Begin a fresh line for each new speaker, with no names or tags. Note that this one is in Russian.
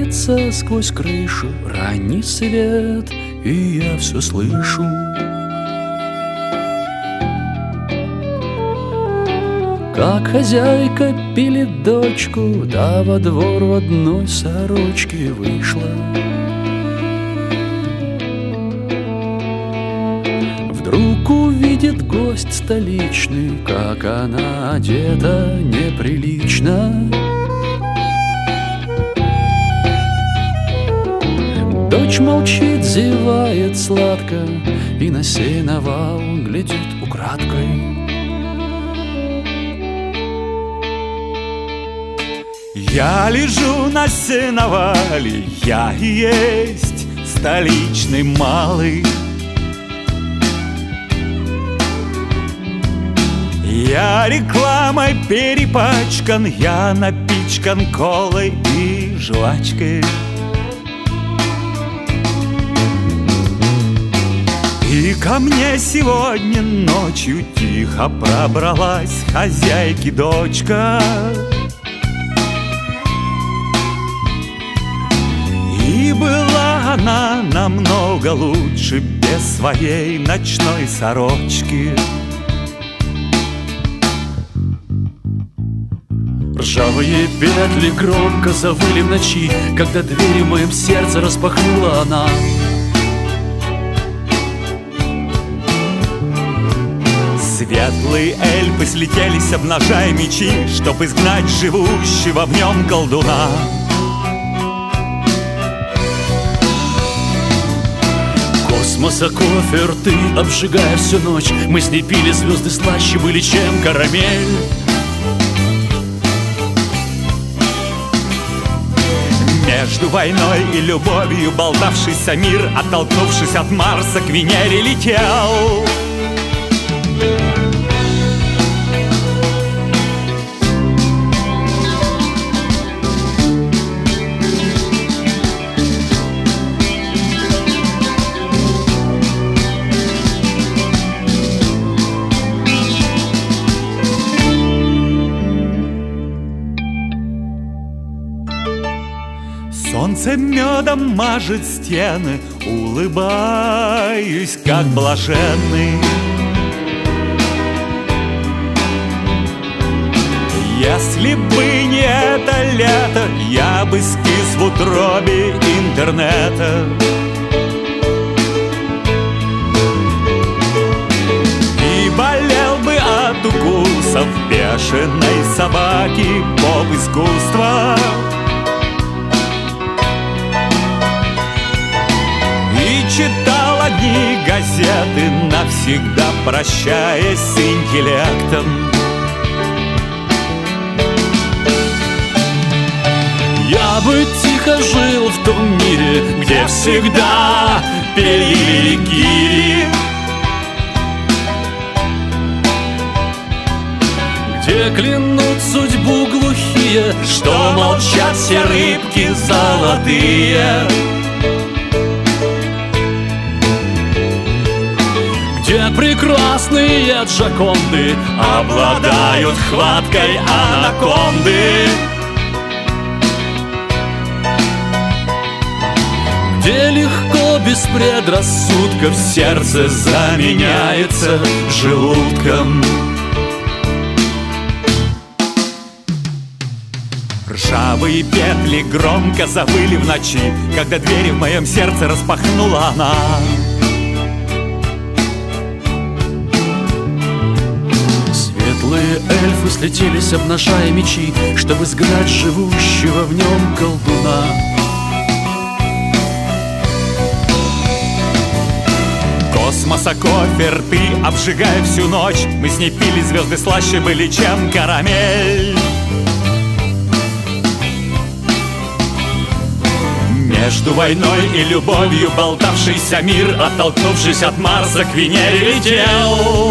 пробивается сквозь крышу ранний свет, и я все слышу. Как хозяйка пилит дочку, да во двор в одной сорочке вышла. Вдруг увидит гость столичный, как она одета неприлично. Дочь молчит, зевает сладко и на сеновал глядит украдкой.
Я лежу на сеновале, я и есть столичный малый. Я рекламой перепачкан, я напичкан колой и жвачкой. И ко мне сегодня ночью тихо пробралась хозяйки дочка. И была она намного лучше без своей ночной сорочки.
Ржавые петли громко завыли в ночи, когда двери в моем сердце распахнула она.
Светлые эльфы слетелись, обнажая мечи, чтоб изгнать живущего в нем колдуна.
Космоса кофе рты, обжигая всю ночь, мы с ней пили звезды слаще были, чем карамель.
Между войной и любовью болтавшийся мир, оттолкнувшись от Марса, к Венере летел. Солнце медом мажет стены, улыбаюсь, как блаженный. Если бы не это лето, я бы скис в утробе интернета. И болел бы от укусов бешеной собаки поп-искусства. Читал одни газеты, навсегда прощаясь с интеллектом.
Я бы тихо жил в том мире, где всегда пели гири, где клянут судьбу глухие, что молчат все рыбки золотые, где прекрасные джаконды обладают хваткой анаконды, где легко, без предрассудков, сердце заменяется желудком.
Ржавые петли громко завыли в ночи, когда двери в моем сердце распахнула она.
Светлые эльфы слетелись, обнажая мечи, чтобы изгнать живущего в нем колдуна.
Космоса кофе рты, обжигая всю ночь, мы с ней пили звезды слаще были, чем карамель. Между войной и любовью болтавшийся мир, оттолкнувшись от Марса, к Венере летел.